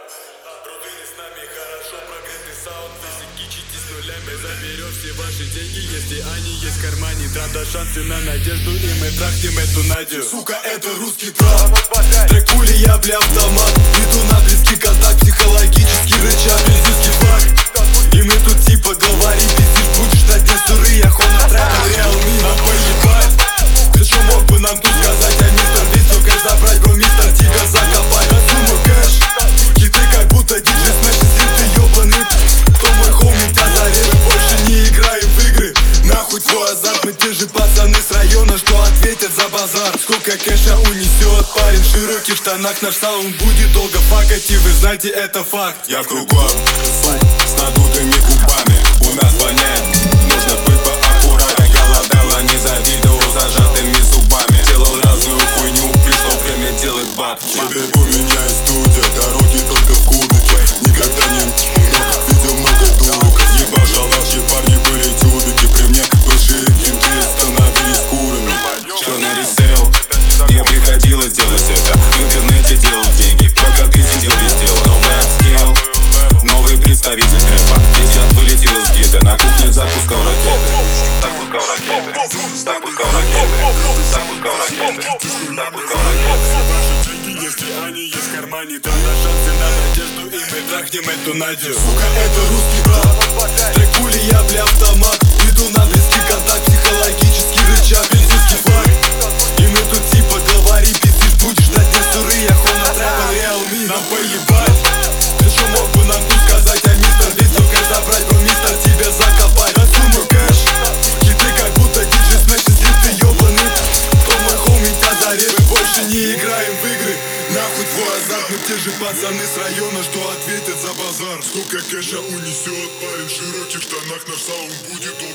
Рубины с нами хорошо, прогретый саунд. Если кичитесь нулями, заберем все ваши деньги. Если они есть в кармане, трата шансы на надежду. И мы трахнем эту Надю. Сука, это русский трап. Трек пули, я бля автомат. Иду на близкий контакт, психологический рычаг, бензинский флаг. И мы тут типа главари, пиздишь, будешь на дне суры. Я хона трэпа, реал ми, нам поебать. Ты что мог бы нам тут сказать, а мистер Бит, все кэш забрать, бро, мистер, тебя закопать. На сумму кэш, хиты как будто диджей смэш. Если ты ёбаный, то мой хоуми тебя зарежет. Больше не играем в игры, нахуй твой азарт. Мы те же пацаны с района, что ответят за базар. Сколько кэша унесет парень в широких штанах. Наш саунд будет долго факать, и вы знаете, это факт. Я в кругом, с надутыми губами. У нас воняет, нужно быть поаккуратнее. Голодала, не завидовал зажатыми зубами. Делал разную хуйню, пришло время делать бабки. Теперь у меня есть студия, дороги только в кубике. Никогда не видел много дурок. Ебаша наши парни были тюбики. При мне большие кенты становились курами. Черный ресейл, мне приходилось делать это. В интернете делал деньги, пока ты сидел без дела. Новый апскейл, новый представитель рэпа. Здесь я вылетел из гида, на кухне запускал ракеты. Запускал ракеты, запускал ракеты, запускал ракеты, запускал ракеты. Если они есть в кармане, трата шансы на надежду. И мы трахнем эту Надю. Сука, это русский трап. Трек пули, я бля автомат. Иду на близкий контакт, психологический рычаг, бензинский флаг. И мы тут типа главари, пиздишь, будешь на дне суры. Я хона трэпа, реал ми, нам поебать. Ты что мог бы нам тут сказать, а мистер Бит, все кэш забрать, бро, мистер, тебя закопать. На сумму кэш, хиты как будто диджей смэш. Если ты ёбаный, то мой хоуми тебя зарежет. Мы больше не играем в игры, нахуй твой азарт. Мы те же пацаны с района, что ответят за базар. Сколько кэша унесет парень в широких штанах, наш саунд будет